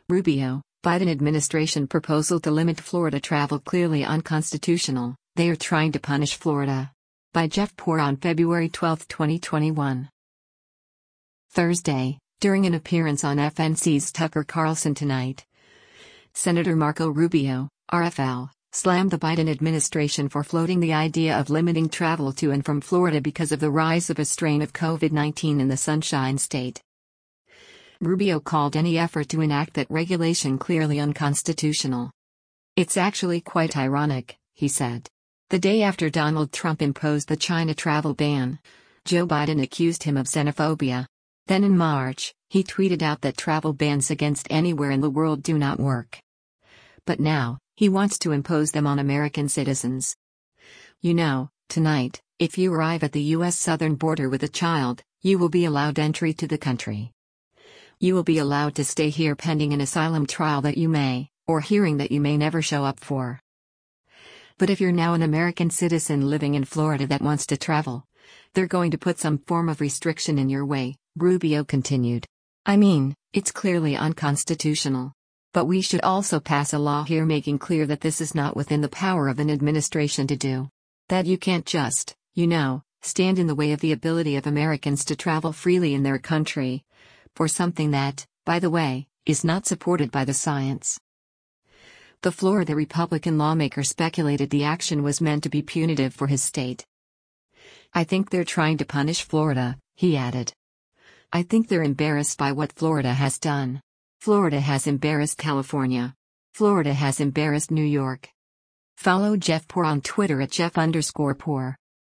Rubio, Biden administration proposal to limit Florida travel clearly unconstitutional. They are trying to punish Florida. By Jeff Poore on February 12, 2021. Thursday, during an appearance on FNC's Tucker Carlson Tonight, Senator Marco Rubio, RFL, slammed the Biden administration for floating the idea of limiting travel to and from Florida because of the rise of a strain of COVID-19 in the Sunshine State. Rubio called any effort to enact that regulation clearly unconstitutional. "It's actually quite ironic," he said. The day after Donald Trump imposed the China travel ban, Joe Biden accused him of xenophobia. Then in March, he tweeted out that travel bans against anywhere in the world do not work. But now, he wants to impose them on American citizens. "You know, tonight, if you arrive at the U.S. southern border with a child, you will be allowed entry to the country. You will be allowed to stay here pending an asylum trial that you may, or hearing that you may never show up for. But if you're now an American citizen living in Florida that wants to travel, they're going to put some form of restriction in your way," Rubio continued. "I mean, it's clearly unconstitutional. But we should also pass a law here making clear that this is not within the power of an administration to do. That you can't just, stand in the way of the ability of Americans to travel freely in their country, for something that, by the way, is not supported by the science." The Florida Republican lawmaker speculated the action was meant to be punitive for his state. "I think they're trying to punish Florida," he added. "I think they're embarrassed by what Florida has done. Florida has embarrassed California. Florida has embarrassed New York." Follow Jeff Poore on Twitter at Jeff_Poore.